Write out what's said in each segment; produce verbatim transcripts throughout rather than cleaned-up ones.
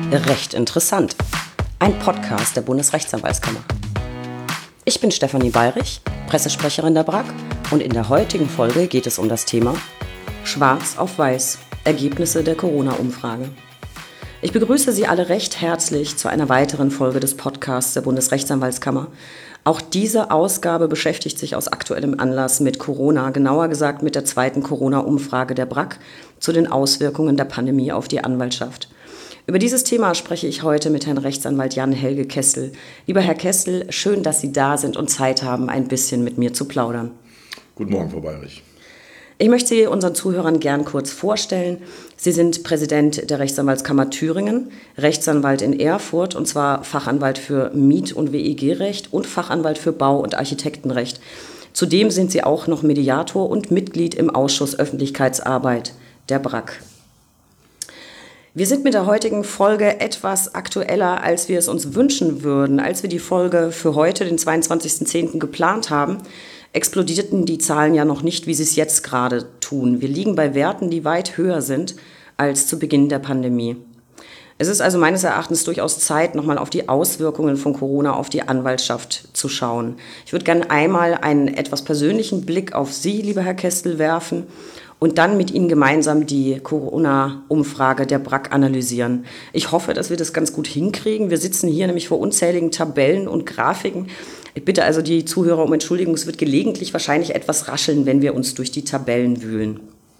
Recht interessant. Ein Podcast der Bundesrechtsanwaltskammer. Ich bin Stefanie Bayrich, Pressesprecherin der B R A K, und in der heutigen Folge geht es um das Thema Schwarz auf Weiß, Ergebnisse der Corona-Umfrage. Ich begrüße Sie alle recht herzlich zu einer weiteren Folge des Podcasts der Bundesrechtsanwaltskammer. Auch diese Ausgabe beschäftigt sich aus aktuellem Anlass mit Corona, genauer gesagt mit der zweiten Corona-Umfrage der B R A K zu den Auswirkungen der Pandemie auf die Anwaltschaft. Über dieses Thema spreche ich heute mit Herrn Rechtsanwalt Jan-Helge Kessel. Lieber Herr Kessel, schön, dass Sie da sind und Zeit haben, ein bisschen mit mir zu plaudern. Guten Morgen, Frau Bayrich. Ich möchte Sie unseren Zuhörern gern kurz vorstellen. Sie sind Präsident der Rechtsanwaltskammer Thüringen, Rechtsanwalt in Erfurt, und zwar Fachanwalt für Miet- und W E G-Recht und Fachanwalt für Bau- und Architektenrecht. Zudem sind Sie auch noch Mediator und Mitglied im Ausschuss Öffentlichkeitsarbeit der B R A K. Wir sind mit der heutigen Folge etwas aktueller, als wir es uns wünschen würden. Als wir die Folge für heute, den zweiundzwanzigsten zehnten geplant haben, explodierten die Zahlen ja noch nicht, wie sie es jetzt gerade tun. Wir liegen bei Werten, die weit höher sind als zu Beginn der Pandemie. Es ist also meines Erachtens durchaus Zeit, nochmal auf die Auswirkungen von Corona auf die Anwaltschaft zu schauen. Ich würde gerne einmal einen etwas persönlichen Blick auf Sie, lieber Herr Kessel, werfen und dann mit Ihnen gemeinsam die Corona-Umfrage der B R A K analysieren. Ich hoffe, dass wir das ganz gut hinkriegen. Wir sitzen hier nämlich vor unzähligen Tabellen und Grafiken. Ich bitte also die Zuhörer um Entschuldigung, es wird gelegentlich wahrscheinlich etwas rascheln, wenn wir uns durch die Tabellen wühlen.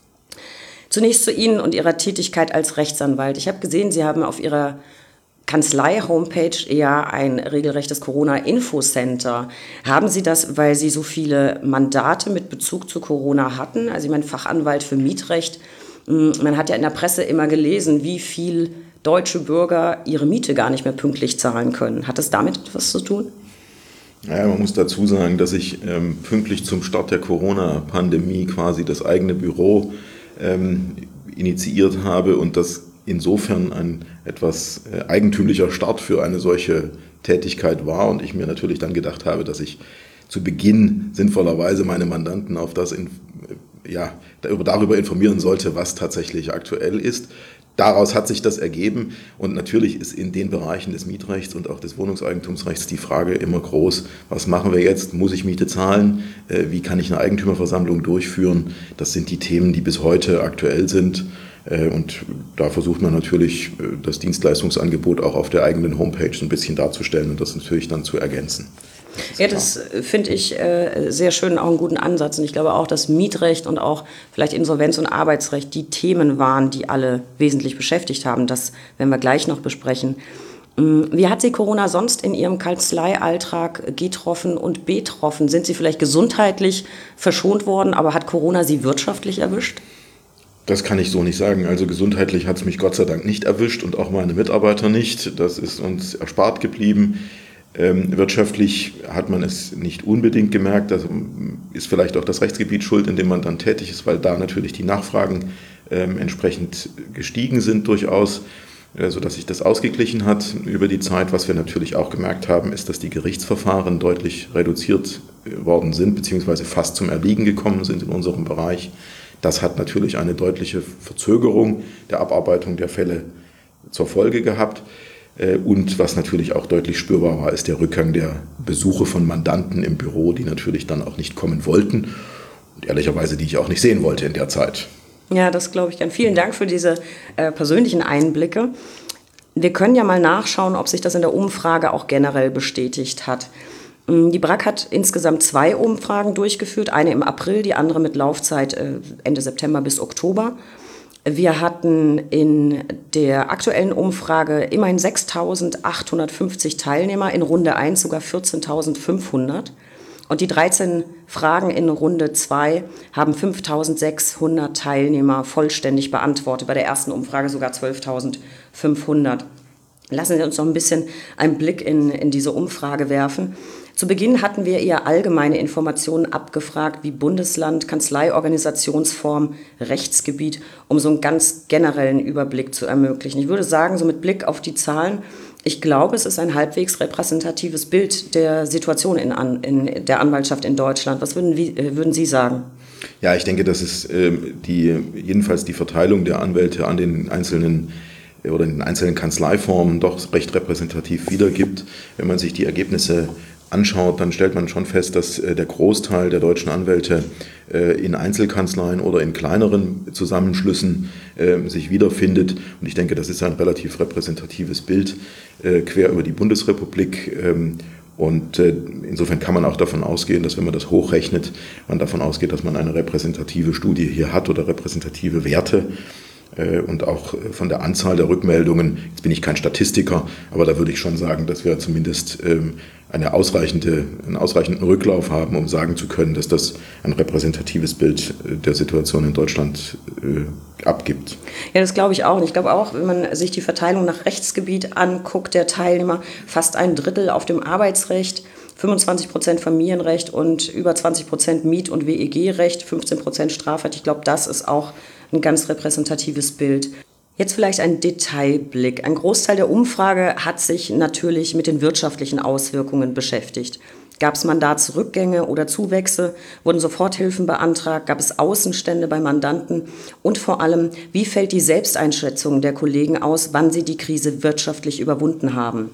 Zunächst zu Ihnen und Ihrer Tätigkeit als Rechtsanwalt. Ich habe gesehen, Sie haben auf Ihrer Kanzlei-Homepage eher ein regelrechtes Corona-Infocenter. Haben Sie das, weil Sie so viele Mandate mit Bezug zu Corona hatten? Also ich meine, Fachanwalt für Mietrecht. Man hat ja in der Presse immer gelesen, wie viel deutsche Bürger ihre Miete gar nicht mehr pünktlich zahlen können. Hat das damit etwas zu tun? Naja, man muss dazu sagen, dass ich ähm, pünktlich zum Start der Corona-Pandemie quasi das eigene Büro ähm, initiiert habe und das insofern ein etwas äh, eigentümlicher Start für eine solche Tätigkeit war und ich mir natürlich dann gedacht habe, dass ich zu Beginn sinnvollerweise meine Mandanten auf das in, äh, ja, darüber informieren sollte, was tatsächlich aktuell ist. Daraus hat sich das ergeben und natürlich ist in den Bereichen des Mietrechts und auch des Wohnungseigentumsrechts die Frage immer groß, was machen wir jetzt? Muss ich Miete zahlen? Wie kann ich eine Eigentümerversammlung durchführen? Das sind die Themen, die bis heute aktuell sind und da versucht man natürlich, das Dienstleistungsangebot auch auf der eigenen Homepage ein bisschen darzustellen und das natürlich dann zu ergänzen. Das ja, das finde ich äh, sehr schön, auch einen guten Ansatz. Und ich glaube auch, dass Mietrecht und auch vielleicht Insolvenz- und Arbeitsrecht die Themen waren, die alle wesentlich beschäftigt haben. Das werden wir gleich noch besprechen. Wie hat Sie Corona sonst in Ihrem Kanzleialltag getroffen und betroffen? Sind Sie vielleicht gesundheitlich verschont worden, aber hat Corona Sie wirtschaftlich erwischt? Das kann ich so nicht sagen. Also gesundheitlich hat es mich Gott sei Dank nicht erwischt und auch meine Mitarbeiter nicht. Das ist uns erspart geblieben. Ähm, wirtschaftlich hat man es nicht unbedingt gemerkt. Das ist vielleicht auch das Rechtsgebiet schuld, in dem man dann tätig ist, weil da natürlich die Nachfragen ähm, entsprechend gestiegen sind durchaus, äh, sodass sich das ausgeglichen hat über die Zeit. Was wir natürlich auch gemerkt haben, ist, dass die Gerichtsverfahren deutlich reduziert worden sind, beziehungsweise fast zum Erliegen gekommen sind in unserem Bereich. Das hat natürlich eine deutliche Verzögerung der Abarbeitung der Fälle zur Folge gehabt. Und was natürlich auch deutlich spürbar war, ist der Rückgang der Besuche von Mandanten im Büro, die natürlich dann auch nicht kommen wollten und ehrlicherweise, die ich auch nicht sehen wollte in der Zeit. Ja, das glaube ich gern. Vielen Dank für diese äh, persönlichen Einblicke. Wir können ja mal nachschauen, ob sich das in der Umfrage auch generell bestätigt hat. Die B R A K hat insgesamt zwei Umfragen durchgeführt, eine im April, die andere mit Laufzeit äh, Ende September bis Oktober. Wir hatten in der aktuellen Umfrage immerhin sechstausendachthundertfünfzig Teilnehmer, in Runde eins sogar vierzehntausendfünfhundert. Und die dreizehn Fragen in Runde zwei haben fünftausendsechshundert Teilnehmer vollständig beantwortet, bei der ersten Umfrage sogar zwölftausendfünfhundert. Lassen Sie uns noch ein bisschen einen Blick in, in diese Umfrage werfen. Zu Beginn hatten wir eher allgemeine Informationen abgefragt, wie Bundesland, Kanzleiorganisationsform, Rechtsgebiet, um so einen ganz generellen Überblick zu ermöglichen. Ich würde sagen, so mit Blick auf die Zahlen, ich glaube, es ist ein halbwegs repräsentatives Bild der Situation in, An- in der Anwaltschaft in Deutschland. Was würden, wie, würden Sie sagen? Ja, ich denke, das ist äh, die, jedenfalls die Verteilung der Anwälte an den einzelnen oder in den einzelnen Kanzleiformen doch recht repräsentativ wiedergibt. Wenn man sich die Ergebnisse anschaut, dann stellt man schon fest, dass der Großteil der deutschen Anwälte in Einzelkanzleien oder in kleineren Zusammenschlüssen sich wiederfindet. Und ich denke, das ist ein relativ repräsentatives Bild quer über die Bundesrepublik. Und insofern kann man auch davon ausgehen, dass, wenn man das hochrechnet, man davon ausgeht, dass man eine repräsentative Studie hier hat oder repräsentative Werte. Und auch von der Anzahl der Rückmeldungen, jetzt bin ich kein Statistiker, aber da würde ich schon sagen, dass wir zumindest eine ausreichende, einen ausreichenden Rücklauf haben, um sagen zu können, dass das ein repräsentatives Bild der Situation in Deutschland äh, abgibt. Ja, das glaube ich auch. Und ich glaube auch, wenn man sich die Verteilung nach Rechtsgebiet anguckt, der Teilnehmer, fast ein Drittel auf dem Arbeitsrecht, fünfundzwanzig Prozent Familienrecht und über zwanzig Prozent Miet- und W E G-Recht, fünfzehn Prozent Strafrecht. Ich glaube, das ist auch ein ganz repräsentatives Bild. Jetzt vielleicht ein Detailblick. Ein Großteil der Umfrage hat sich natürlich mit den wirtschaftlichen Auswirkungen beschäftigt. Gab es Mandatsrückgänge oder Zuwächse? Wurden Soforthilfen beantragt? Gab es Außenstände bei Mandanten? Und vor allem, wie fällt die Selbsteinschätzung der Kollegen aus, wann sie die Krise wirtschaftlich überwunden haben?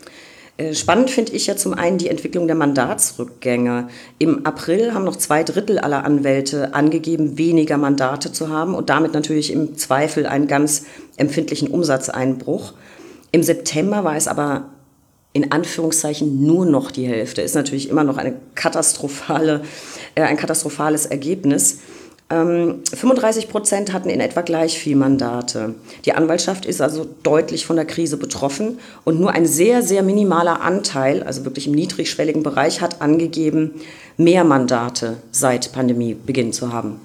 Spannend finde ich ja zum einen die Entwicklung der Mandatsrückgänge. Im April haben noch zwei Drittel aller Anwälte angegeben, weniger Mandate zu haben und damit natürlich im Zweifel einen ganz empfindlichen Umsatzeinbruch. Im September war es aber in Anführungszeichen nur noch die Hälfte. Ist natürlich immer noch eine katastrophale, äh, ein katastrophales Ergebnis. Ähm, fünfunddreißig Prozent hatten in etwa gleich viel Mandate. Die Anwaltschaft ist also deutlich von der Krise betroffen und nur ein sehr, sehr minimaler Anteil, also wirklich im niedrigschwelligen Bereich, hat angegeben, mehr Mandate seit Pandemiebeginn zu haben.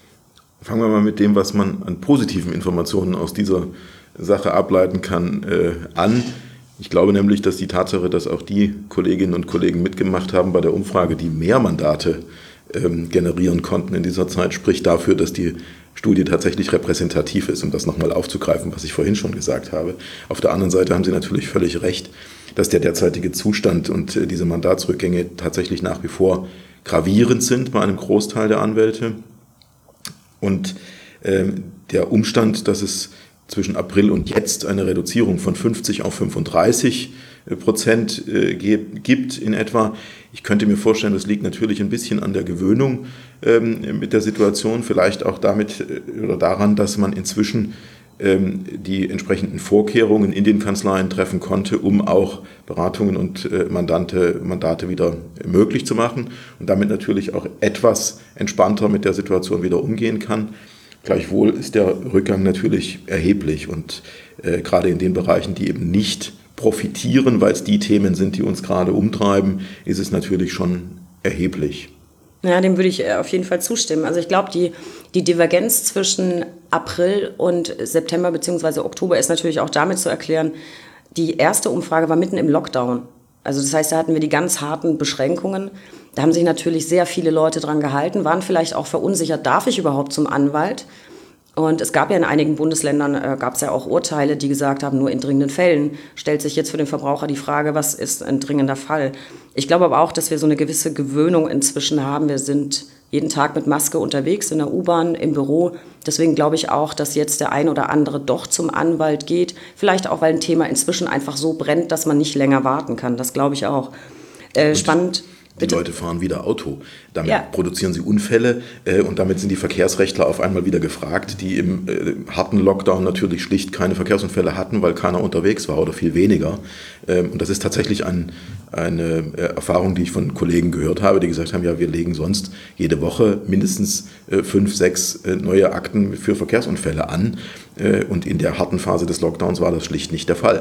Fangen wir mal mit dem, was man an positiven Informationen aus dieser Sache ableiten kann, äh, an. Ich glaube nämlich, dass die Tatsache, dass auch die Kolleginnen und Kollegen mitgemacht haben bei der Umfrage, die mehr Mandate ähm, generieren konnten in dieser Zeit, spricht dafür, dass die Studie tatsächlich repräsentativ ist, um das nochmal aufzugreifen, was ich vorhin schon gesagt habe. Auf der anderen Seite haben Sie natürlich völlig recht, dass der derzeitige Zustand und äh, diese Mandatsrückgänge tatsächlich nach wie vor gravierend sind bei einem Großteil der Anwälte. Und ähm, der Umstand, dass es zwischen April und jetzt eine Reduzierung von fünfzig auf fünfunddreißig Prozent äh, gibt in etwa. Ich könnte mir vorstellen, das liegt natürlich ein bisschen an der Gewöhnung ähm, mit der Situation, vielleicht auch damit äh, oder daran, dass man inzwischen ähm, die entsprechenden Vorkehrungen in den Kanzleien treffen konnte, um auch Beratungen und äh, Mandante, Mandate wieder möglich zu machen und damit natürlich auch etwas entspannter mit der Situation wieder umgehen kann. Gleichwohl ist der Rückgang natürlich erheblich und äh, gerade in den Bereichen, die eben nicht profitieren, weil es die Themen sind, die uns gerade umtreiben, ist es natürlich schon erheblich. Ja, dem würde ich auf jeden Fall zustimmen. Also ich glaube, die, die Divergenz zwischen April und September bzw. Oktober ist natürlich auch damit zu erklären, die erste Umfrage war mitten im Lockdown. Also das heißt, da hatten wir die ganz harten Beschränkungen. Da haben sich natürlich sehr viele Leute dran gehalten, waren vielleicht auch verunsichert, darf ich überhaupt zum Anwalt? Und es gab ja in einigen Bundesländern, äh, gab es ja auch Urteile, die gesagt haben, nur in dringenden Fällen stellt sich jetzt für den Verbraucher die Frage, was ist ein dringender Fall? Ich glaube aber auch, dass wir so eine gewisse Gewöhnung inzwischen haben. Wir sind jeden Tag mit Maske unterwegs, in der U-Bahn, im Büro. Deswegen glaube ich auch, dass jetzt der ein oder andere doch zum Anwalt geht. Vielleicht auch, weil ein Thema inzwischen einfach so brennt, dass man nicht länger warten kann. Das glaube ich auch. Äh, spannend. Die Bitte? Leute fahren wieder Auto. Damit ja. produzieren sie Unfälle äh, und damit sind die Verkehrsrechtler auf einmal wieder gefragt, die im äh, harten Lockdown natürlich schlicht keine Verkehrsunfälle hatten, weil keiner unterwegs war oder viel weniger. Ähm, und das ist tatsächlich ein, eine äh, Erfahrung, die ich von Kollegen gehört habe, die gesagt haben, ja, wir legen sonst jede Woche mindestens äh, fünf, sechs äh, neue Akten für Verkehrsunfälle an. Äh, und in der harten Phase des Lockdowns war das schlicht nicht der Fall.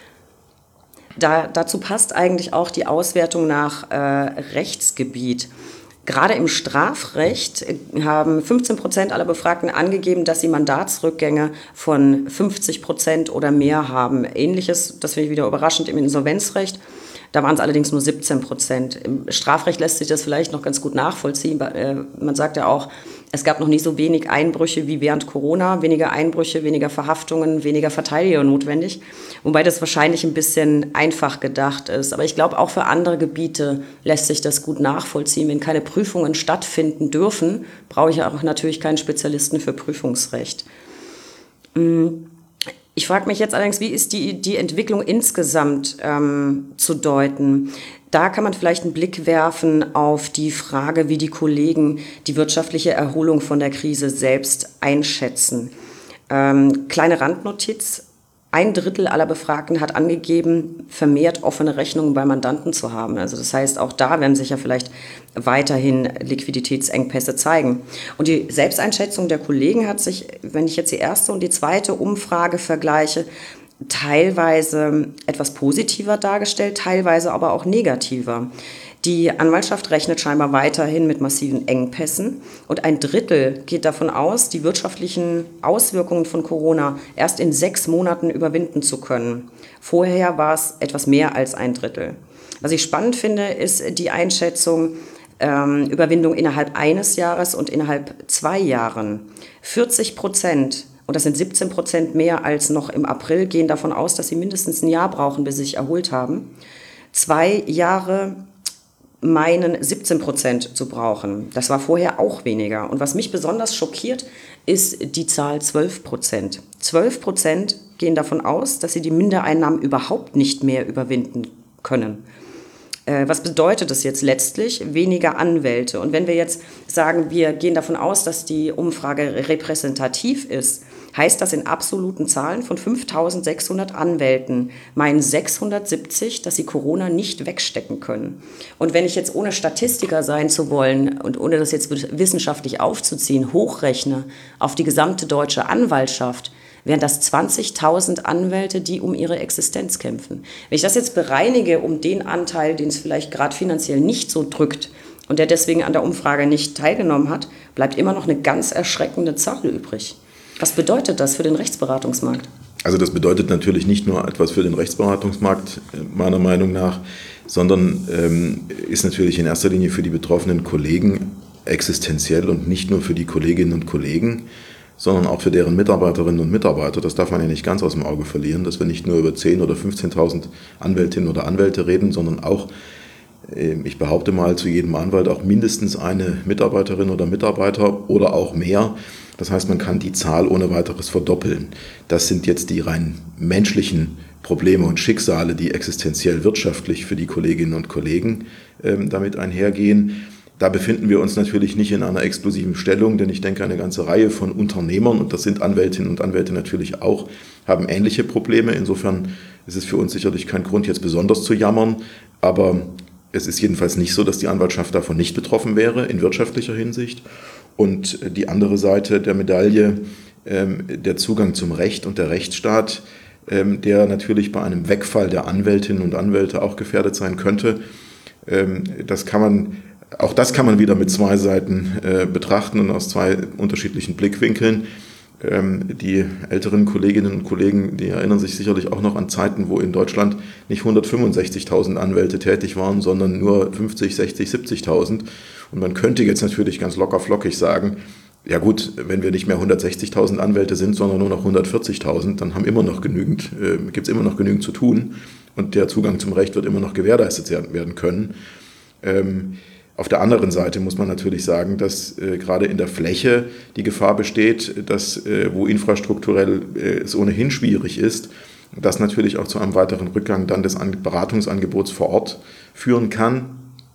Da, dazu passt eigentlich auch die Auswertung nach äh, Rechtsgebiet. Gerade im Strafrecht haben fünfzehn Prozent aller Befragten angegeben, dass sie Mandatsrückgänge von fünfzig Prozent oder mehr haben. Ähnliches, das finde ich wieder überraschend, im Insolvenzrecht. Da waren es allerdings nur siebzehn Prozent. Im Strafrecht lässt sich das vielleicht noch ganz gut nachvollziehen. Man sagt ja auch, es gab noch nie so wenig Einbrüche wie während Corona. Weniger Einbrüche, weniger Verhaftungen, weniger Verteidiger notwendig. Wobei das wahrscheinlich ein bisschen einfach gedacht ist. Aber ich glaube, auch für andere Gebiete lässt sich das gut nachvollziehen. Wenn keine Prüfungen stattfinden dürfen, brauche ich auch natürlich keinen Spezialisten für Prüfungsrecht. Ich frage mich jetzt allerdings, wie ist die, die Entwicklung insgesamt ähm, zu deuten? Da kann man vielleicht einen Blick werfen auf die Frage, wie die Kollegen die wirtschaftliche Erholung von der Krise selbst einschätzen. Ähm, kleine Randnotiz: Ein Drittel aller Befragten hat angegeben, vermehrt offene Rechnungen bei Mandanten zu haben. Also das heißt, auch da werden sich ja vielleicht weiterhin Liquiditätsengpässe zeigen. Und die Selbsteinschätzung der Kollegen hat sich, wenn ich jetzt die erste und die zweite Umfrage vergleiche, teilweise etwas positiver dargestellt, teilweise aber auch negativer. Die Anwaltschaft rechnet scheinbar weiterhin mit massiven Engpässen und ein Drittel geht davon aus, die wirtschaftlichen Auswirkungen von Corona erst in sechs Monaten überwinden zu können. Vorher war es etwas mehr als ein Drittel. Was ich spannend finde, ist die Einschätzung ähm, Überwindung innerhalb eines Jahres und innerhalb zwei Jahren. vierzig Prozent, und das sind siebzehn Prozent mehr als noch im April, gehen davon aus, dass sie mindestens ein Jahr brauchen, bis sie sich erholt haben. Zwei Jahre meinen siebzehn Prozent zu brauchen. Das war vorher auch weniger. Und was mich besonders schockiert, ist die Zahl zwölf Prozent. zwölf Prozent gehen davon aus, dass sie die Mindereinnahmen überhaupt nicht mehr überwinden können. Äh, was bedeutet das jetzt letztlich? Weniger Anwälte. Und wenn wir jetzt sagen, wir gehen davon aus, dass die Umfrage repräsentativ ist, heißt das in absoluten Zahlen von fünftausendsechshundert Anwälten meinen sechshundertsiebzig, dass sie Corona nicht wegstecken können. Und wenn ich jetzt, ohne Statistiker sein zu wollen und ohne das jetzt wissenschaftlich aufzuziehen, hochrechne auf die gesamte deutsche Anwaltschaft, wären das zwanzigtausend Anwälte, die um ihre Existenz kämpfen. Wenn ich das jetzt bereinige um den Anteil, den es vielleicht gerade finanziell nicht so drückt und der deswegen an der Umfrage nicht teilgenommen hat, bleibt immer noch eine ganz erschreckende Zahl übrig. Was bedeutet das für den Rechtsberatungsmarkt? Also das bedeutet natürlich nicht nur etwas für den Rechtsberatungsmarkt, meiner Meinung nach, sondern ähm, ist natürlich in erster Linie für die betroffenen Kollegen existenziell und nicht nur für die Kolleginnen und Kollegen, sondern auch für deren Mitarbeiterinnen und Mitarbeiter. Das darf man ja nicht ganz aus dem Auge verlieren, dass wir nicht nur über zehntausend oder fünfzehntausend Anwältinnen oder Anwälte reden, sondern auch, ich behaupte mal, zu jedem Anwalt auch mindestens eine Mitarbeiterin oder Mitarbeiter oder auch mehr. Das heißt, man kann die Zahl ohne weiteres verdoppeln. Das sind jetzt die rein menschlichen Probleme und Schicksale, die existenziell wirtschaftlich für die Kolleginnen und Kollegen ähm, damit einhergehen. Da befinden wir uns natürlich nicht in einer exklusiven Stellung, denn ich denke, eine ganze Reihe von Unternehmern, und das sind Anwältinnen und Anwälte natürlich auch, haben ähnliche Probleme. Insofern ist es für uns sicherlich kein Grund, jetzt besonders zu jammern, aber es ist jedenfalls nicht so, dass die Anwaltschaft davon nicht betroffen wäre, in wirtschaftlicher Hinsicht. Und die andere Seite der Medaille, ähm, der Zugang zum Recht und der Rechtsstaat, ähm, der natürlich bei einem Wegfall der Anwältinnen und Anwälte auch gefährdet sein könnte. Ähm, das kann man, auch das kann man wieder mit zwei Seiten äh, betrachten und aus zwei unterschiedlichen Blickwinkeln. Ähm, die älteren Kolleginnen und Kollegen, die erinnern sich sicherlich auch noch an Zeiten, wo in Deutschland nicht hundertfünfundsechzigtausend Anwälte tätig waren, sondern nur fünfzig, sechzig, siebzigtausend. Und man könnte jetzt natürlich ganz locker flockig sagen, ja gut, wenn wir nicht mehr hundertsechzigtausend Anwälte sind, sondern nur noch hundertvierzigtausend, dann haben immer noch genügend, äh, gibt es immer noch genügend zu tun und der Zugang zum Recht wird immer noch gewährleistet werden können. Ähm, Auf der anderen Seite muss man natürlich sagen, dass äh, gerade in der Fläche die Gefahr besteht, dass äh, wo infrastrukturell äh, es ohnehin schwierig ist, das natürlich auch zu einem weiteren Rückgang dann des An- Beratungsangebots vor Ort führen kann.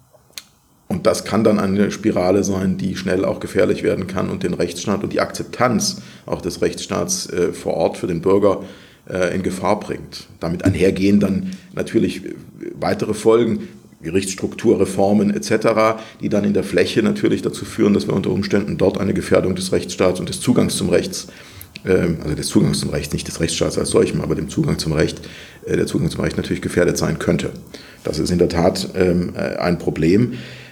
Und das kann dann eine Spirale sein, die schnell auch gefährlich werden kann und den Rechtsstaat und die Akzeptanz auch des Rechtsstaats äh, vor Ort für den Bürger äh, in Gefahr bringt. Damit einhergehen dann natürlich weitere Folgen, Gerichtsstrukturreformen et cetera, die dann in der Fläche natürlich dazu führen, dass wir unter Umständen dort eine Gefährdung des Rechtsstaats und des Zugangs zum Rechts, also des Zugangs zum Recht, nicht des Rechtsstaats als solchem, aber dem Zugang zum Recht, der Zugang zum Recht natürlich gefährdet sein könnte. Das ist in der Tat ein Problem.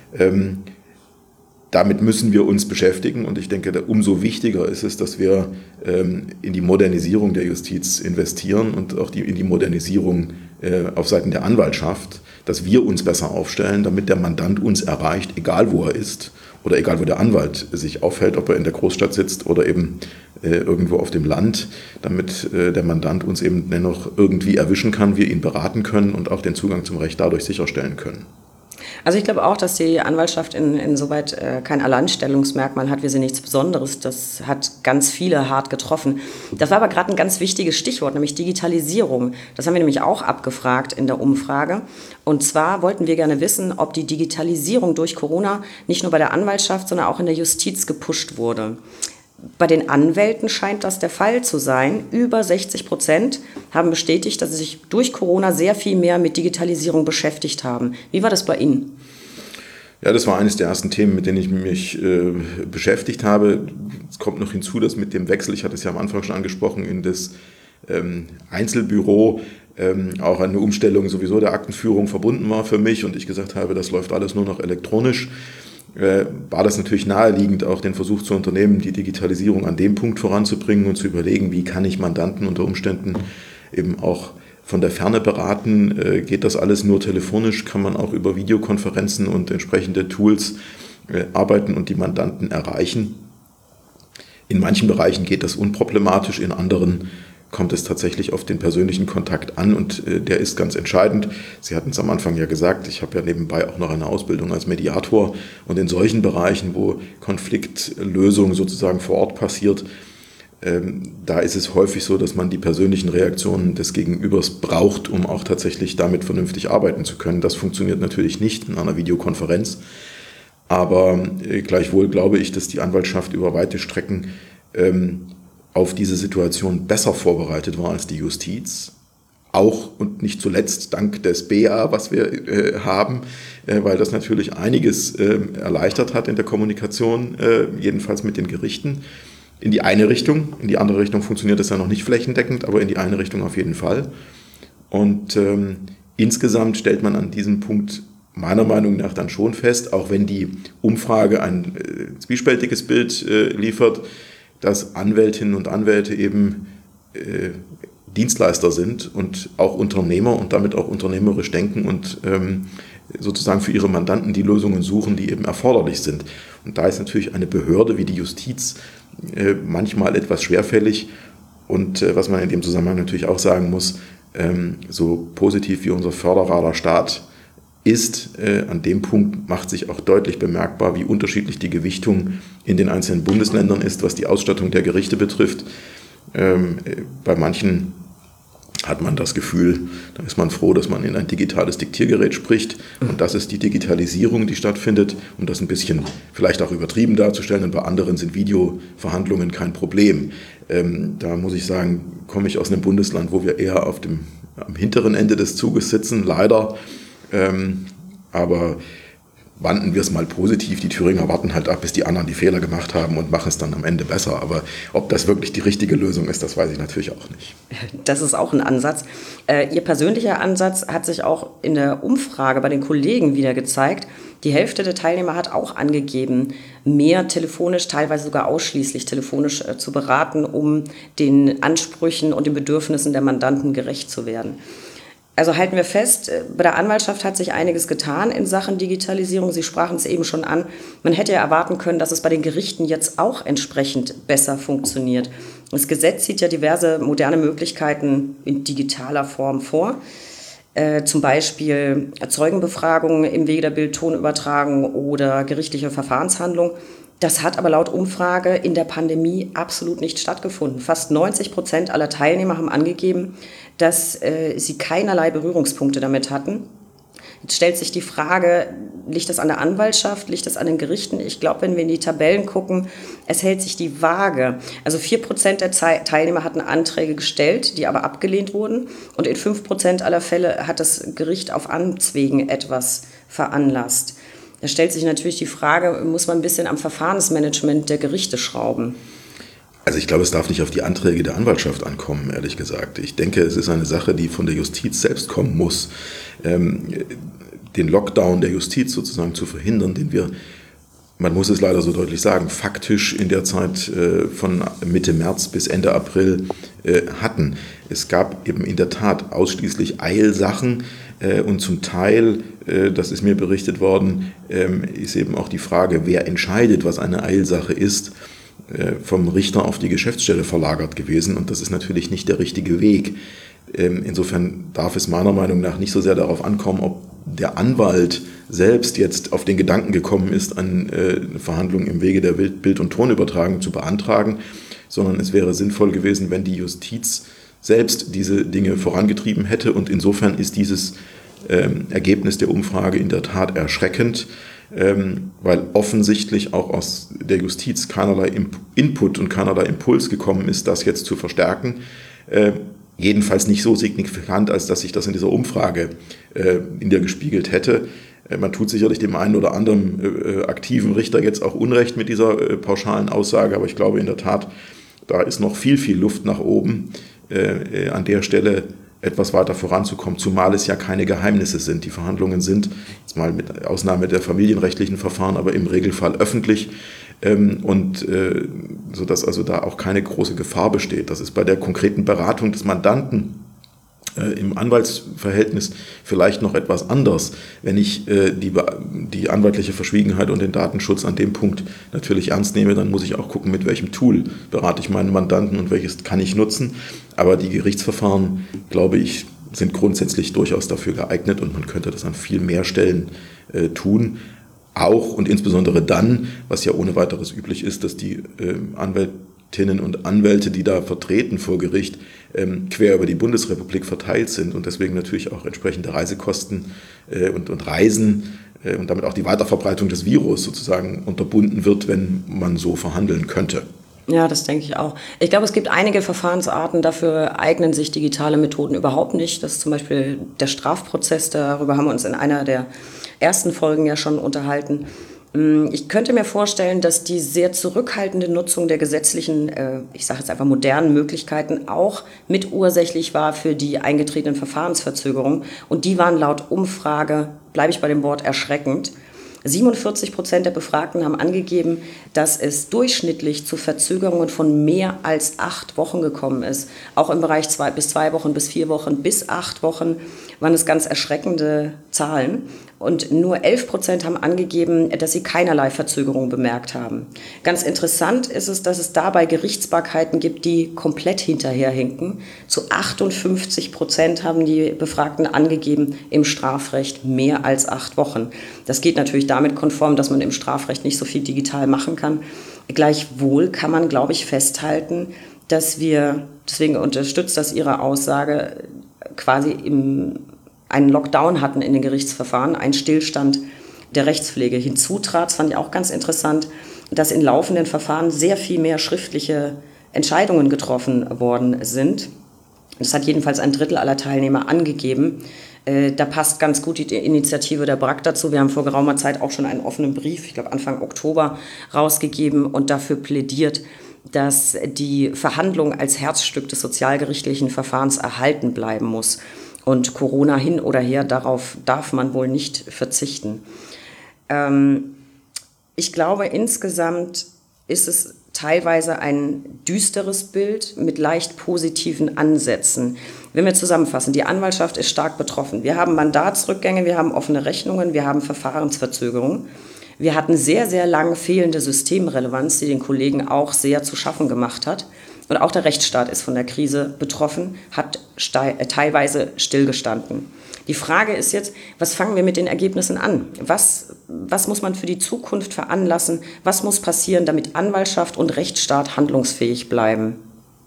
Damit müssen wir uns beschäftigen und ich denke, umso wichtiger ist es, dass wir in die Modernisierung der Justiz investieren und auch die, in die Modernisierung auf Seiten der Anwaltschaft, dass wir uns besser aufstellen, damit der Mandant uns erreicht, egal wo er ist oder egal wo der Anwalt sich aufhält, ob er in der Großstadt sitzt oder eben äh, irgendwo auf dem Land, damit äh, der Mandant uns eben dennoch irgendwie erwischen kann, wir ihn beraten können und auch den Zugang zum Recht dadurch sicherstellen können. Also ich glaube auch, dass die Anwaltschaft in, insoweit äh, kein Alleinstellungsmerkmal hat. Wir sind nichts Besonderes. Das hat ganz viele hart getroffen. Das war aber gerade ein ganz wichtiges Stichwort, nämlich Digitalisierung. Das haben wir nämlich auch abgefragt in der Umfrage. Und zwar wollten wir gerne wissen, ob die Digitalisierung durch Corona nicht nur bei der Anwaltschaft, sondern auch in der Justiz gepusht wurde. Bei den Anwälten scheint das der Fall zu sein. Über sechzig Prozent haben bestätigt, dass sie sich durch Corona sehr viel mehr mit Digitalisierung beschäftigt haben. Wie war das bei Ihnen? Ja, das war eines der ersten Themen, mit denen ich mich äh, beschäftigt habe. Es kommt noch hinzu, dass mit dem Wechsel, ich hatte es ja am Anfang schon angesprochen, in das ähm, Einzelbüro ähm, auch eine Umstellung sowieso der Aktenführung verbunden war für mich und ich gesagt habe, das läuft alles nur noch elektronisch. Äh, war das natürlich naheliegend, auch den Versuch zu unternehmen, die Digitalisierung an dem Punkt voranzubringen und zu überlegen, wie kann ich Mandanten unter Umständen eben auch von der Ferne beraten. Äh, geht das alles nur telefonisch? Kann man auch über Videokonferenzen und entsprechende Tools äh, arbeiten und die Mandanten erreichen? In manchen Bereichen geht das unproblematisch, in anderen kommt es tatsächlich auf den persönlichen Kontakt an und äh, der ist ganz entscheidend. Sie hatten es am Anfang ja gesagt, ich habe ja nebenbei auch noch eine Ausbildung als Mediator und in solchen Bereichen, wo Konfliktlösung sozusagen vor Ort passiert, ähm, da ist es häufig so, dass man die persönlichen Reaktionen des Gegenübers braucht, um auch tatsächlich damit vernünftig arbeiten zu können. Das funktioniert natürlich nicht in einer Videokonferenz, aber äh, gleichwohl glaube ich, dass die Anwaltschaft über weite Strecken ähm, auf diese Situation besser vorbereitet war als die Justiz. Auch und nicht zuletzt dank des B A, was wir äh, haben, äh, weil das natürlich einiges äh, erleichtert hat in der Kommunikation, äh, jedenfalls mit den Gerichten. In die eine Richtung, in die andere Richtung funktioniert das ja noch nicht flächendeckend, aber in die eine Richtung auf jeden Fall. Und ähm, insgesamt stellt man an diesem Punkt meiner Meinung nach dann schon fest, auch wenn die Umfrage ein äh, zwiespältiges Bild äh, liefert, dass Anwältinnen und Anwälte eben äh, Dienstleister sind und auch Unternehmer und damit auch unternehmerisch denken und ähm, sozusagen für ihre Mandanten die Lösungen suchen, die eben erforderlich sind. Und da ist natürlich eine Behörde wie die Justiz äh, manchmal etwas schwerfällig und äh, was man in dem Zusammenhang natürlich auch sagen muss, ähm, so positiv wie unser Förderer Staat ist, äh, an dem Punkt macht sich auch deutlich bemerkbar, wie unterschiedlich die Gewichtung in den einzelnen Bundesländern ist, was die Ausstattung der Gerichte betrifft. Ähm, bei manchen hat man das Gefühl, da ist man froh, dass man in ein digitales Diktiergerät spricht und das ist die Digitalisierung, die stattfindet, um das ein bisschen vielleicht auch übertrieben darzustellen und bei anderen sind Videoverhandlungen kein Problem. Ähm, da muss ich sagen, komme ich aus einem Bundesland, wo wir eher auf dem, am hinteren Ende des Zuges sitzen, leider. Ähm, aber wandten wir es mal positiv. Die Thüringer warten halt ab, bis die anderen die Fehler gemacht haben und machen es dann am Ende besser. Aber ob das wirklich die richtige Lösung ist, das weiß ich natürlich auch nicht. Das ist auch ein Ansatz. Äh, Ihr persönlicher Ansatz hat sich auch in der Umfrage bei den Kollegen wieder gezeigt. Die Hälfte der Teilnehmer hat auch angegeben, mehr telefonisch, teilweise sogar ausschließlich telefonisch äh, zu beraten, um den Ansprüchen und den Bedürfnissen der Mandanten gerecht zu werden. Also halten wir fest, bei der Anwaltschaft hat sich einiges getan in Sachen Digitalisierung. Sie sprachen es eben schon an. Man hätte ja erwarten können, dass es bei den Gerichten jetzt auch entsprechend besser funktioniert. Das Gesetz sieht ja diverse moderne Möglichkeiten in digitaler Form vor. Äh, zum Beispiel Zeugenbefragungen im Wege der Bild-Ton-Übertragung oder gerichtliche Verfahrenshandlung. Das hat aber laut Umfrage in der Pandemie absolut nicht stattgefunden. Fast neunzig Prozent aller Teilnehmer haben angegeben, dass äh, sie keinerlei Berührungspunkte damit hatten. Jetzt stellt sich die Frage, liegt das an der Anwaltschaft, liegt das an den Gerichten? Ich glaube, wenn wir in die Tabellen gucken, es hält sich die Waage. Also vier Prozent der Teilnehmer hatten Anträge gestellt, die aber abgelehnt wurden. Und in fünf Prozent aller Fälle hat das Gericht auf Amts wegen etwas veranlasst. Da stellt sich natürlich die Frage, muss man ein bisschen am Verfahrensmanagement der Gerichte schrauben? Also ich glaube, es darf nicht auf die Anträge der Anwaltschaft ankommen, ehrlich gesagt. Ich denke, es ist eine Sache, die von der Justiz selbst kommen muss. Ähm, den Lockdown der Justiz sozusagen zu verhindern, den wir, man muss es leider so deutlich sagen, faktisch in der Zeit äh, von Mitte März bis Ende April äh, hatten. Es gab eben in der Tat ausschließlich Eilsachen äh, und zum Teil, äh, das ist mir berichtet worden, äh, ist eben auch die Frage, wer entscheidet, was eine Eilsache ist, vom Richter auf die Geschäftsstelle verlagert gewesen und das ist natürlich nicht der richtige Weg. Insofern darf es meiner Meinung nach nicht so sehr darauf ankommen, ob der Anwalt selbst jetzt auf den Gedanken gekommen ist, eine Verhandlung im Wege der Bild- und Tonübertragung zu beantragen, sondern es wäre sinnvoll gewesen, wenn die Justiz selbst diese Dinge vorangetrieben hätte. Und insofern ist dieses ähm, Ergebnis der Umfrage in der Tat erschreckend, ähm, weil offensichtlich auch aus der Justiz keinerlei Imp- Input und keinerlei Impuls gekommen ist, das jetzt zu verstärken. Äh, jedenfalls nicht so signifikant, als dass sich das in dieser Umfrage äh, in der gespiegelt hätte. Äh, man tut sicherlich dem einen oder anderen äh, aktiven Richter jetzt auch Unrecht mit dieser äh, pauschalen Aussage, aber ich glaube in der Tat, da ist noch viel, viel Luft nach oben, äh, an der Stelle etwas weiter voranzukommen, zumal es ja keine Geheimnisse sind. Die Verhandlungen sind, jetzt mal mit Ausnahme der familienrechtlichen Verfahren, aber im Regelfall öffentlich, ähm, und äh, sodass also da auch keine große Gefahr besteht. Das ist bei der konkreten Beratung des Mandanten äh, im Anwaltsverhältnis vielleicht noch etwas anders. Wenn ich äh, die, die anwaltliche Verschwiegenheit und den Datenschutz an dem Punkt natürlich ernst nehme, dann muss ich auch gucken, mit welchem Tool berate ich meinen Mandanten und welches kann ich nutzen. Aber die Gerichtsverfahren, glaube ich, sind grundsätzlich durchaus dafür geeignet und man könnte das an viel mehr Stellen äh, tun. Auch und insbesondere dann, was ja ohne weiteres üblich ist, dass die äh, Anwältinnen und Anwälte, die da vertreten vor Gericht, ähm, quer über die Bundesrepublik verteilt sind und deswegen natürlich auch entsprechende Reisekosten äh, und, und Reisen äh, und damit auch die Weiterverbreitung des Virus sozusagen unterbunden wird, wenn man so verhandeln könnte. Ja, das denke ich auch. Ich glaube, es gibt einige Verfahrensarten, dafür eignen sich digitale Methoden überhaupt nicht. Das ist zum Beispiel der Strafprozess, darüber haben wir uns in einer der ersten Folgen ja schon unterhalten. Ich könnte mir vorstellen, dass die sehr zurückhaltende Nutzung der gesetzlichen, ich sage jetzt einfach modernen Möglichkeiten auch mitursächlich war für die eingetretenen Verfahrensverzögerungen. Und die waren laut Umfrage, bleibe ich bei dem Wort, erschreckend. siebenundvierzig Prozent der Befragten haben angegeben, dass es durchschnittlich zu Verzögerungen von mehr als acht Wochen gekommen ist. Auch im Bereich zwei bis zwei Wochen, bis vier Wochen, bis acht Wochen waren es ganz erschreckende Zahlen. Und nur elf Prozent haben angegeben, dass sie keinerlei Verzögerung bemerkt haben. Ganz interessant ist es, dass es dabei Gerichtsbarkeiten gibt, die komplett hinterherhinken. Zu achtundfünfzig Prozent haben die Befragten angegeben, im Strafrecht mehr als acht Wochen. Das geht natürlich damit konform, dass man im Strafrecht nicht so viel digital machen kann. Gleichwohl kann man, glaube ich, festhalten, dass wir, deswegen unterstützt das Ihre Aussage, quasi im einen Lockdown hatten in den Gerichtsverfahren, einen Stillstand der Rechtspflege. Hinzu trat, das fand ich auch ganz interessant, dass in laufenden Verfahren sehr viel mehr schriftliche Entscheidungen getroffen worden sind. Das hat jedenfalls ein Drittel aller Teilnehmer angegeben. Äh, da passt ganz gut die Initiative der B R A C dazu. Wir haben vor geraumer Zeit auch schon einen offenen Brief, ich glaube Anfang Oktober, rausgegeben und dafür plädiert, dass die Verhandlung als Herzstück des sozialgerichtlichen Verfahrens erhalten bleiben muss. Und Corona hin oder her, darauf darf man wohl nicht verzichten. Ähm, ich glaube, insgesamt ist es teilweise ein düsteres Bild mit leicht positiven Ansätzen. Wenn wir zusammenfassen, die Anwaltschaft ist stark betroffen. Wir haben Mandatsrückgänge, wir haben offene Rechnungen, wir haben Verfahrensverzögerungen. Wir hatten sehr, sehr lange fehlende Systemrelevanz, die den Kollegen auch sehr zu schaffen gemacht hat. Und auch der Rechtsstaat ist von der Krise betroffen, hat teilweise stillgestanden. Die Frage ist jetzt, was fangen wir mit den Ergebnissen an? Was, was muss man für die Zukunft veranlassen? Was muss passieren, damit Anwaltschaft und Rechtsstaat handlungsfähig bleiben?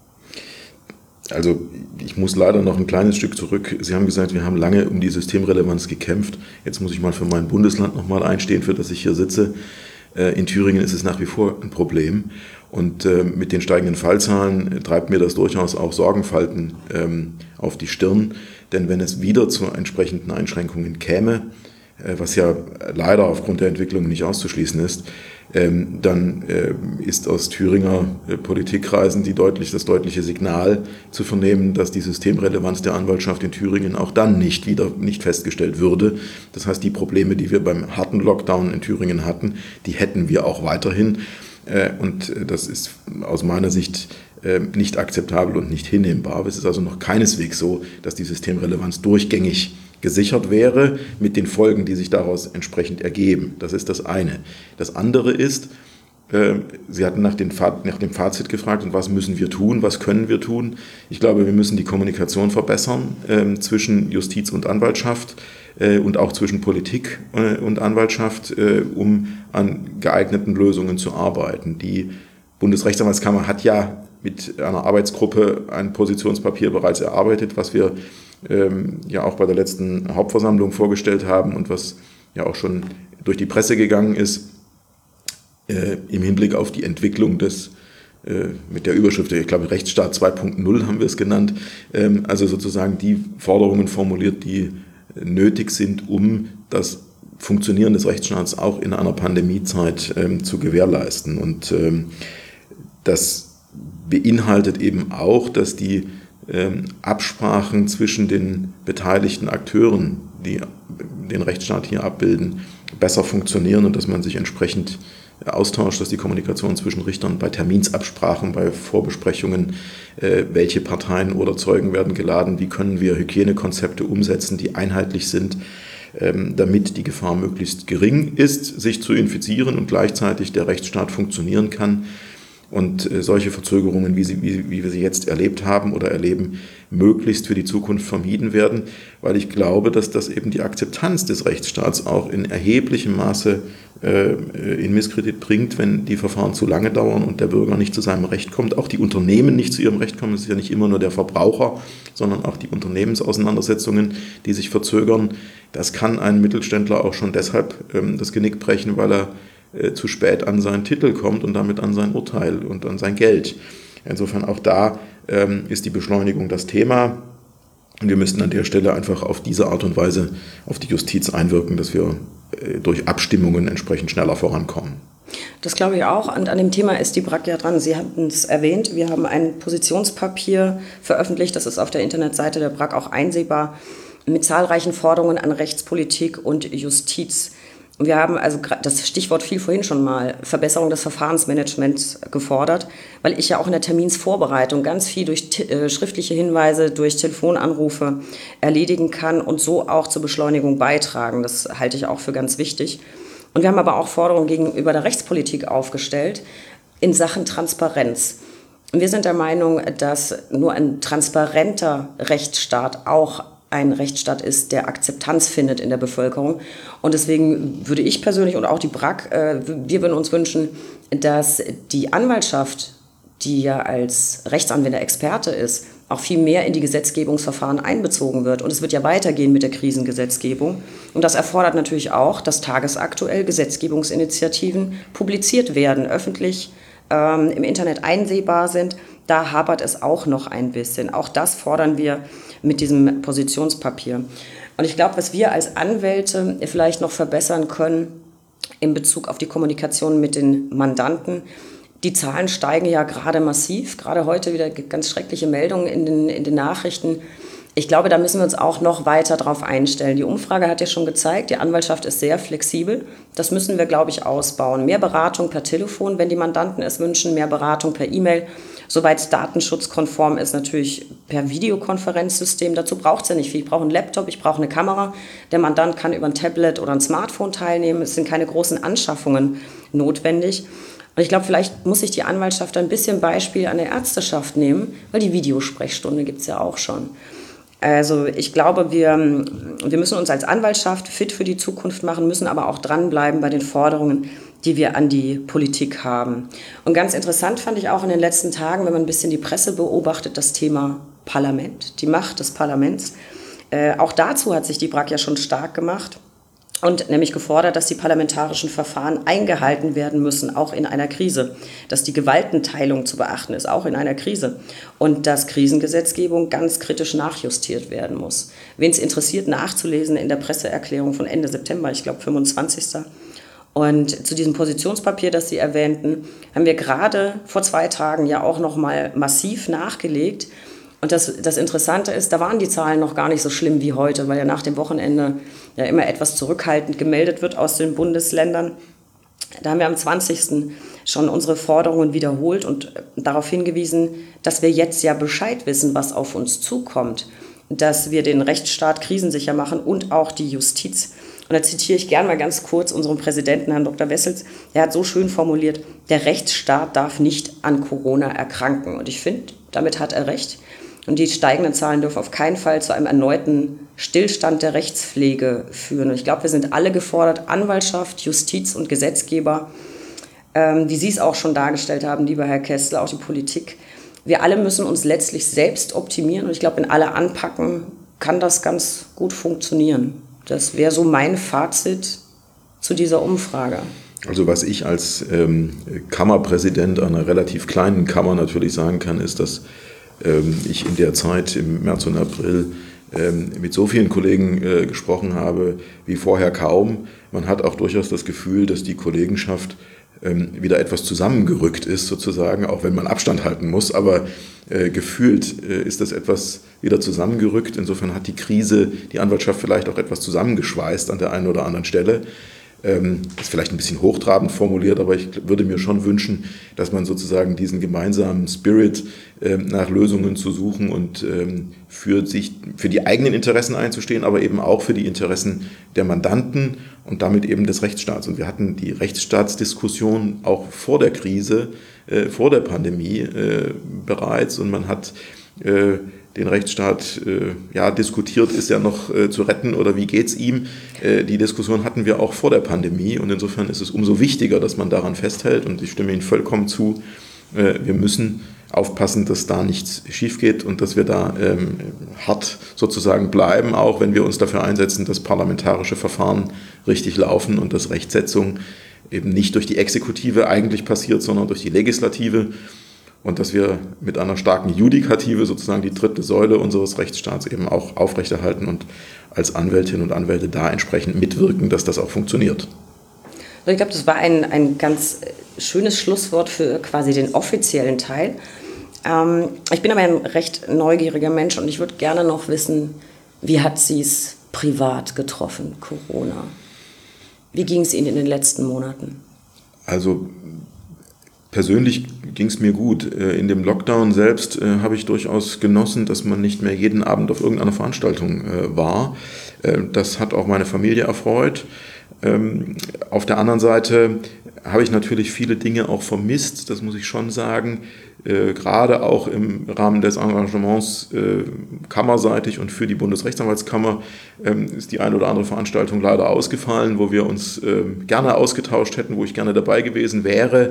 Also ich muss leider noch ein kleines Stück zurück. Sie haben gesagt, wir haben lange um die Systemrelevanz gekämpft. Jetzt muss ich mal für mein Bundesland noch mal einstehen, für das ich hier sitze. In Thüringen ist es nach wie vor ein Problem. Und äh, mit den steigenden Fallzahlen treibt mir das durchaus auch Sorgenfalten ähm, auf die Stirn. Denn wenn es wieder zu entsprechenden Einschränkungen käme, äh, was ja leider aufgrund der Entwicklung nicht auszuschließen ist, ähm, dann äh, ist aus Thüringer äh, Politikkreisen die deutlich, das deutliche Signal zu vernehmen, dass die Systemrelevanz der Anwaltschaft in Thüringen auch dann nicht wieder nicht festgestellt würde. Das heißt, die Probleme, die wir beim harten Lockdown in Thüringen hatten, die hätten wir auch weiterhin. Und das ist aus meiner Sicht nicht akzeptabel und nicht hinnehmbar. Es ist also noch keineswegs so, dass die Systemrelevanz durchgängig gesichert wäre mit den Folgen, die sich daraus entsprechend ergeben. Das ist das eine. Das andere ist, Sie hatten nach dem Fazit gefragt, und was müssen wir tun, was können wir tun? Ich glaube, wir müssen die Kommunikation verbessern zwischen Justiz und Anwaltschaft. äh, und auch zwischen Politik äh, und Anwaltschaft, äh, um an geeigneten Lösungen zu arbeiten. Die Bundesrechtsanwaltskammer hat ja mit einer Arbeitsgruppe ein Positionspapier bereits erarbeitet, was wir ähm, ja auch bei der letzten Hauptversammlung vorgestellt haben und was ja auch schon durch die Presse gegangen ist, äh, im Hinblick auf die Entwicklung des, äh, mit der Überschrift, ich glaube Rechtsstaat zwei Punkt null haben wir es genannt, ähm, also sozusagen die Forderungen formuliert, die nötig sind, um das Funktionieren des Rechtsstaats auch in einer Pandemiezeit ähm, zu gewährleisten. Und ähm, das beinhaltet eben auch, dass die ähm, Absprachen zwischen den beteiligten Akteuren, die den Rechtsstaat hier abbilden, besser funktionieren und dass man sich entsprechend austauscht, dass die Kommunikation zwischen Richtern bei Terminsabsprachen, bei Vorbesprechungen, äh, welche Parteien oder Zeugen werden geladen, wie können wir Hygienekonzepte umsetzen, die einheitlich sind, ähm, damit die Gefahr möglichst gering ist, sich zu infizieren und gleichzeitig der Rechtsstaat funktionieren kann. Und solche Verzögerungen, wie, sie, wie, wie wir sie jetzt erlebt haben oder erleben, möglichst für die Zukunft vermieden werden, weil ich glaube, dass das eben die Akzeptanz des Rechtsstaats auch in erheblichem Maße äh, in Misskredit bringt, wenn die Verfahren zu lange dauern und der Bürger nicht zu seinem Recht kommt, auch die Unternehmen nicht zu ihrem Recht kommen. Es ist ja nicht immer nur der Verbraucher, sondern auch die Unternehmensauseinandersetzungen, die sich verzögern. Das kann ein Mittelständler auch schon deshalb ähm, das Genick brechen, weil er zu spät an seinen Titel kommt und damit an sein Urteil und an sein Geld. Insofern auch da ähm, ist die Beschleunigung das Thema. Und wir müssen an der Stelle einfach auf diese Art und Weise auf die Justiz einwirken, dass wir äh, durch Abstimmungen entsprechend schneller vorankommen. Das glaube ich auch. Und an dem Thema ist die B R A C ja dran. Sie hatten es erwähnt. Wir haben ein Positionspapier veröffentlicht. Das ist auf der Internetseite der B R A C auch einsehbar, mit zahlreichen Forderungen an Rechtspolitik und Justiz. Wir haben also das Stichwort fiel vorhin schon mal, Verbesserung des Verfahrensmanagements gefordert, weil ich ja auch in der Terminsvorbereitung ganz viel durch äh, schriftliche Hinweise, durch Telefonanrufe erledigen kann und so auch zur Beschleunigung beitragen. Das halte ich auch für ganz wichtig. Und wir haben aber auch Forderungen gegenüber der Rechtspolitik aufgestellt in Sachen Transparenz. Wir sind der Meinung, dass nur ein transparenter Rechtsstaat auch ein Rechtsstaat ist, der Akzeptanz findet in der Bevölkerung. Und deswegen würde ich persönlich und auch die B R A C, äh, wir würden uns wünschen, dass die Anwaltschaft, die ja als Rechtsanwender Experte ist, auch viel mehr in die Gesetzgebungsverfahren einbezogen wird. Und es wird ja weitergehen mit der Krisengesetzgebung. Und das erfordert natürlich auch, dass tagesaktuell Gesetzgebungsinitiativen publiziert werden, öffentlich ähm, im Internet einsehbar sind. Da hapert es auch noch ein bisschen. Auch das fordern wir mit diesem Positionspapier. Und ich glaube, was wir als Anwälte vielleicht noch verbessern können in Bezug auf die Kommunikation mit den Mandanten, die Zahlen steigen ja gerade massiv, gerade heute wieder ganz schreckliche Meldungen in den, in den Nachrichten. Ich glaube, da müssen wir uns auch noch weiter drauf einstellen. Die Umfrage hat ja schon gezeigt, die Anwaltschaft ist sehr flexibel. Das müssen wir, glaube ich, ausbauen. Mehr Beratung per Telefon, wenn die Mandanten es wünschen, mehr Beratung per E-Mail. Soweit es datenschutzkonform ist, natürlich per Videokonferenzsystem. Dazu braucht es ja nicht viel. Ich brauche einen Laptop, ich brauche eine Kamera. Der Mandant kann über ein Tablet oder ein Smartphone teilnehmen. Es sind keine großen Anschaffungen notwendig. Und ich glaube, vielleicht muss sich die Anwaltschaft ein bisschen Beispiel an der Ärzteschaft nehmen, weil die Videosprechstunde gibt es ja auch schon. Also ich glaube, wir, wir müssen uns als Anwaltschaft fit für die Zukunft machen, müssen aber auch dranbleiben bei den Forderungen, die wir an die Politik haben. Und ganz interessant fand ich auch in den letzten Tagen, wenn man ein bisschen die Presse beobachtet, das Thema Parlament, die Macht des Parlaments. Äh, auch dazu hat sich die B R A C ja schon stark gemacht. Und nämlich gefordert, dass die parlamentarischen Verfahren eingehalten werden müssen, auch in einer Krise. Dass die Gewaltenteilung zu beachten ist, auch in einer Krise. Und dass Krisengesetzgebung ganz kritisch nachjustiert werden muss. Wen es interessiert, nachzulesen in der Presseerklärung von Ende September, ich glaube fünfundzwanzigsten Und zu diesem Positionspapier, das Sie erwähnten, haben wir gerade vor zwei Tagen ja auch noch mal massiv nachgelegt. Und das, das Interessante ist, da waren die Zahlen noch gar nicht so schlimm wie heute, weil ja nach dem Wochenende ja immer etwas zurückhaltend gemeldet wird aus den Bundesländern. Da haben wir am zwanzigsten schon unsere Forderungen wiederholt und darauf hingewiesen, dass wir jetzt ja Bescheid wissen, was auf uns zukommt, dass wir den Rechtsstaat krisensicher machen und auch die Justiz. Und da zitiere ich gerne mal ganz kurz unseren Präsidenten, Herrn Doktor Wessels. Er hat so schön formuliert, der Rechtsstaat darf nicht an Corona erkranken. Und ich finde, damit hat er recht. Und die steigenden Zahlen dürfen auf keinen Fall zu einem erneuten Stillstand der Rechtspflege führen. Und ich glaube, wir sind alle gefordert, Anwaltschaft, Justiz und Gesetzgeber, ähm, wie Sie es auch schon dargestellt haben, lieber Herr Kessler, auch die Politik. Wir alle müssen uns letztlich selbst optimieren. Und ich glaube, wenn alle anpacken, kann das ganz gut funktionieren. Das wäre so mein Fazit zu dieser Umfrage. Also was ich als ähm, Kammerpräsident einer relativ kleinen Kammer natürlich sagen kann, ist, dass ähm, ich in der Zeit im März und April ähm, mit so vielen Kollegen äh, gesprochen habe wie vorher kaum. Man hat auch durchaus das Gefühl, dass die Kollegenschaft ähm, wieder etwas zusammengerückt ist sozusagen, auch wenn man Abstand halten muss, aber äh, gefühlt äh, ist das etwas wieder zusammengerückt. Insofern hat die Krise die Anwaltschaft vielleicht auch etwas zusammengeschweißt an der einen oder anderen Stelle. Ähm, ist vielleicht ein bisschen hochtrabend formuliert, aber ich würde mir schon wünschen, dass man sozusagen diesen gemeinsamen Spirit ähm, nach Lösungen zu suchen und ähm, für sich, für die eigenen Interessen einzustehen, aber eben auch für die Interessen der Mandanten und damit eben des Rechtsstaats. Und wir hatten die Rechtsstaatsdiskussion auch vor der Krise, äh, vor der Pandemie äh, bereits, und man hat äh, den Rechtsstaat äh, ja, diskutiert, ist er noch äh, zu retten oder wie geht's ihm? Äh, die Diskussion hatten wir auch vor der Pandemie, und insofern ist es umso wichtiger, dass man daran festhält, und ich stimme Ihnen vollkommen zu, äh, wir müssen aufpassen, dass da nichts schief geht und dass wir da ähm, hart sozusagen bleiben, auch wenn wir uns dafür einsetzen, dass parlamentarische Verfahren richtig laufen und dass Rechtsetzung eben nicht durch die Exekutive eigentlich passiert, sondern durch die Legislative. Und dass wir mit einer starken Judikative sozusagen die dritte Säule unseres Rechtsstaats eben auch aufrechterhalten und als Anwältinnen und Anwälte da entsprechend mitwirken, dass das auch funktioniert. Ich glaube, das war ein, ein ganz schönes Schlusswort für quasi den offiziellen Teil. Ähm, ich bin aber ein recht neugieriger Mensch und ich würde gerne noch wissen, wie hat Sie es privat getroffen, Corona? Wie ging es Ihnen in den letzten Monaten? Also persönlich ging es mir gut. In dem Lockdown selbst äh, habe ich durchaus genossen, dass man nicht mehr jeden Abend auf irgendeiner Veranstaltung äh, war. Äh, das hat auch meine Familie erfreut. Ähm, auf der anderen Seite habe ich natürlich viele Dinge auch vermisst, das muss ich schon sagen. Äh, gerade auch im Rahmen des Engagements äh, kammerseitig und für die Bundesrechtsanwaltskammer ähm, ist die eine oder andere Veranstaltung leider ausgefallen, wo wir uns äh, gerne ausgetauscht hätten, wo ich gerne dabei gewesen wäre.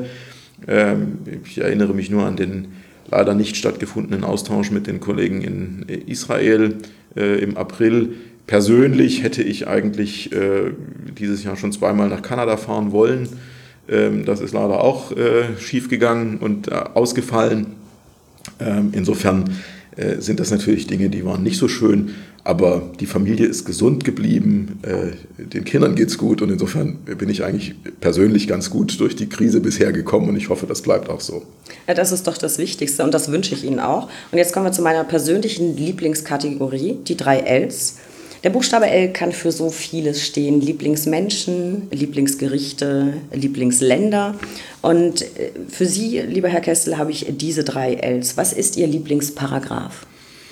Ich erinnere mich nur an den leider nicht stattgefundenen Austausch mit den Kollegen in Israel äh, im April. Persönlich hätte ich eigentlich äh, dieses Jahr schon zweimal nach Kanada fahren wollen. Ähm, das ist leider auch äh, schiefgegangen und äh, ausgefallen. Ähm, insofern äh, sind das natürlich Dinge, die waren nicht so schön. Aber die Familie ist gesund geblieben, äh, den Kindern geht's gut, und insofern bin ich eigentlich persönlich ganz gut durch die Krise bisher gekommen, und ich hoffe, das bleibt auch so. Ja, das ist doch das Wichtigste und das wünsche ich Ihnen auch. Und jetzt kommen wir zu meiner persönlichen Lieblingskategorie, die drei Ls. Der Buchstabe L kann für so vieles stehen: Lieblingsmenschen, Lieblingsgerichte, Lieblingsländer. Und für Sie, lieber Herr Kessler, habe ich diese drei Ls. Was ist Ihr Lieblingsparagraph?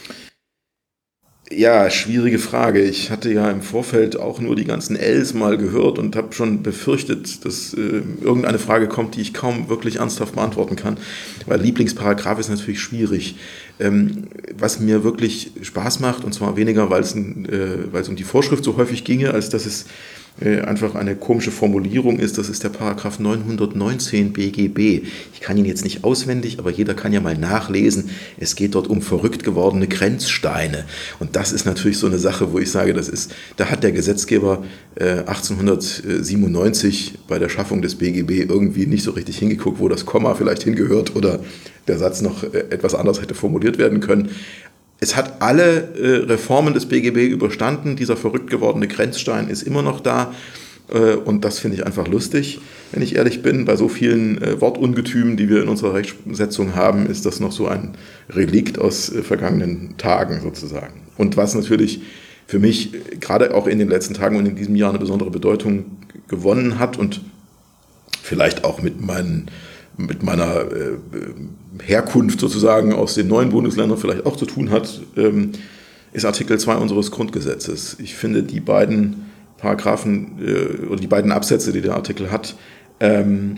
Ja, schwierige Frage. Ich hatte ja im Vorfeld auch nur die ganzen Ls mal gehört und habe schon befürchtet, dass äh, irgendeine Frage kommt, die ich kaum wirklich ernsthaft beantworten kann. Weil Lieblingsparagraph ist natürlich schwierig. Ähm, was mir wirklich Spaß macht, und zwar weniger, weil es äh, weil es um die Vorschrift so häufig ginge, als dass es äh, einfach eine komische Formulierung ist, das ist der Paragraph neunhundertneunzehn B G B. Ich kann ihn jetzt nicht auswendig, aber jeder kann ja mal nachlesen. Es geht dort um verrückt gewordene Grenzsteine. Und das ist natürlich so eine Sache, wo ich sage, das ist, da hat der Gesetzgeber äh, achtzehnhundertsiebenundneunzig bei der Schaffung des B G B irgendwie nicht so richtig hingeguckt, wo das Komma vielleicht hingehört oder der Satz noch äh, etwas anders hätte formuliert werden können. Es hat alle äh, Reformen des B G B überstanden. Dieser verrückt gewordene Grenzstein ist immer noch da. Äh, und das finde ich einfach lustig, wenn ich ehrlich bin. Bei so vielen äh, Wortungetümen, die wir in unserer Rechtsetzung haben, ist das noch so ein Relikt aus äh, vergangenen Tagen sozusagen. Und was natürlich für mich äh, gerade auch in den letzten Tagen und in diesem Jahr eine besondere Bedeutung gewonnen hat und vielleicht auch mit meinen mit meiner äh, Herkunft sozusagen aus den neuen Bundesländern vielleicht auch zu tun hat, ähm, ist Artikel zwei unseres Grundgesetzes. Ich finde, die beiden Paragraphen äh, oder die beiden Absätze, die der Artikel hat, ähm,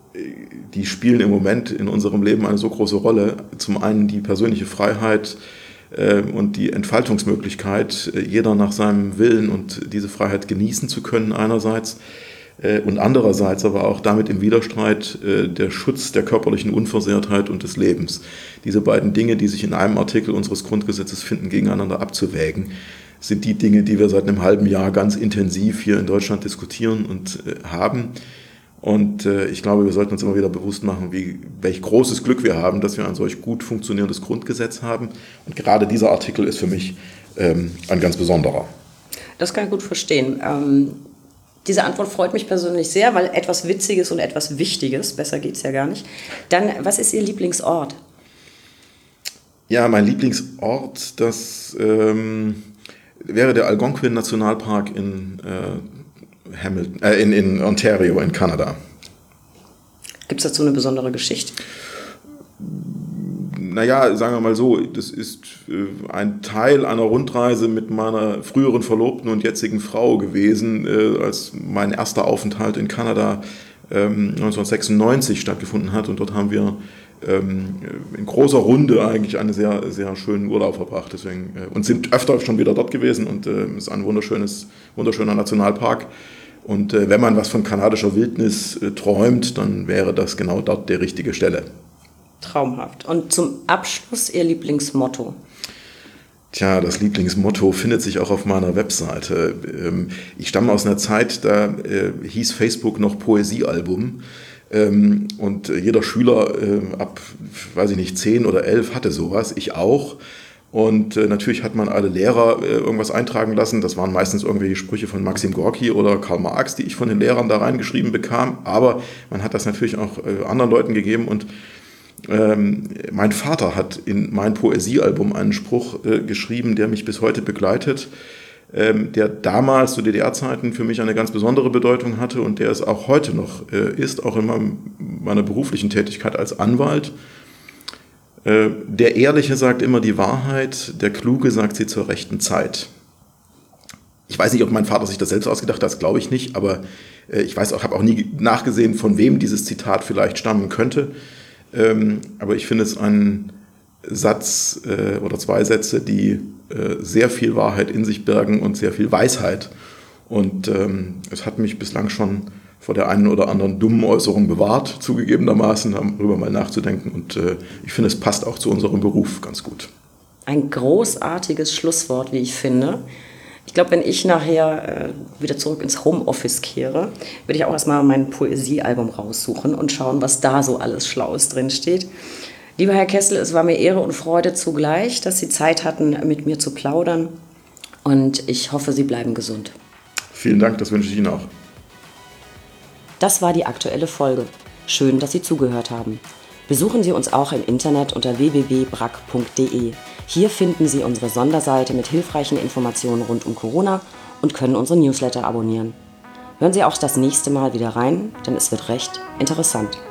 die spielen im Moment in unserem Leben eine so große Rolle. Zum einen die persönliche Freiheit äh, und die Entfaltungsmöglichkeit, äh, jeder nach seinem Willen und diese Freiheit genießen zu können einerseits äh, und andererseits aber auch damit im Widerstreit äh, der Schutz der körperlichen Unversehrtheit und des Lebens. Diese beiden Dinge, die sich in einem Artikel unseres Grundgesetzes finden, gegeneinander abzuwägen, sind die Dinge, die wir seit einem halben Jahr ganz intensiv hier in Deutschland diskutieren und äh, haben. Und äh, ich glaube, wir sollten uns immer wieder bewusst machen, wie, welch großes Glück wir haben, dass wir ein solch gut funktionierendes Grundgesetz haben. Und gerade dieser Artikel ist für mich ähm, ein ganz besonderer. Das kann ich gut verstehen. Ähm, diese Antwort freut mich persönlich sehr, weil etwas Witziges und etwas Wichtiges, besser geht es ja gar nicht. Dann, was ist Ihr Lieblingsort? Ja, mein Lieblingsort, das ähm, wäre der Algonquin-Nationalpark in äh, Hamilton, äh, in, in Ontario in Kanada. Gibt es dazu eine besondere Geschichte? Naja, sagen wir mal so, das ist äh, ein Teil einer Rundreise mit meiner früheren Verlobten und jetzigen Frau gewesen, äh, als mein erster Aufenthalt in Kanada ähm, neunzehnhundertsechsundneunzig stattgefunden hat. Und dort haben wir ähm, in großer Runde eigentlich einen sehr, sehr schönen Urlaub verbracht. Deswegen, äh, und sind öfter schon wieder dort gewesen und es äh, ist ein wunderschönes, wunderschöner Nationalpark. Und äh, wenn man was von kanadischer Wildnis äh, träumt, dann wäre das genau dort die richtige Stelle. Traumhaft. Und zum Abschluss Ihr Lieblingsmotto? Tja, das Lieblingsmotto findet sich auch auf meiner Webseite. Ähm, ich stamme aus einer Zeit, da äh, hieß Facebook noch Poesiealbum. Ähm, und äh, jeder Schüler äh, ab, weiß ich nicht, zehn oder elf hatte sowas. Ich auch. Und äh, natürlich hat man alle Lehrer äh, irgendwas eintragen lassen. Das waren meistens irgendwelche Sprüche von Maxim Gorki oder Karl Marx, die ich von den Lehrern da reingeschrieben bekam. Aber man hat das natürlich auch äh, anderen Leuten gegeben. Und ähm, mein Vater hat in mein Poesiealbum einen Spruch äh, geschrieben, der mich bis heute begleitet, ähm, der damals zu D D R-Zeiten für mich eine ganz besondere Bedeutung hatte und der es auch heute noch äh, ist, auch in meinem, meiner beruflichen Tätigkeit als Anwalt. Der Ehrliche sagt immer die Wahrheit, der Kluge sagt sie zur rechten Zeit. Ich weiß nicht, ob mein Vater sich das selbst ausgedacht hat, das glaube ich nicht, aber ich weiß auch, habe auch nie nachgesehen, von wem dieses Zitat vielleicht stammen könnte. Aber ich finde es ein Satz oder zwei Sätze, die sehr viel Wahrheit in sich bergen und sehr viel Weisheit. Und es hat mich bislang schon vor der einen oder anderen dummen Äußerung bewahrt, zugegebenermaßen, darüber mal nachzudenken. Und äh, ich finde, es passt auch zu unserem Beruf ganz gut. Ein großartiges Schlusswort, wie ich finde. Ich glaube, wenn ich nachher äh, wieder zurück ins Homeoffice kehre, werde ich auch erstmal mein Poesiealbum raussuchen und schauen, was da so alles Schlaues drin steht. Lieber Herr Kessel, es war mir Ehre und Freude zugleich, dass Sie Zeit hatten, mit mir zu plaudern. Und ich hoffe, Sie bleiben gesund. Vielen Dank, das wünsche ich Ihnen auch. Das war die aktuelle Folge. Schön, dass Sie zugehört haben. Besuchen Sie uns auch im Internet unter w w w punkt brack punkt d e. Hier finden Sie unsere Sonderseite mit hilfreichen Informationen rund um Corona und können unsere Newsletter abonnieren. Hören Sie auch das nächste Mal wieder rein, denn es wird recht interessant.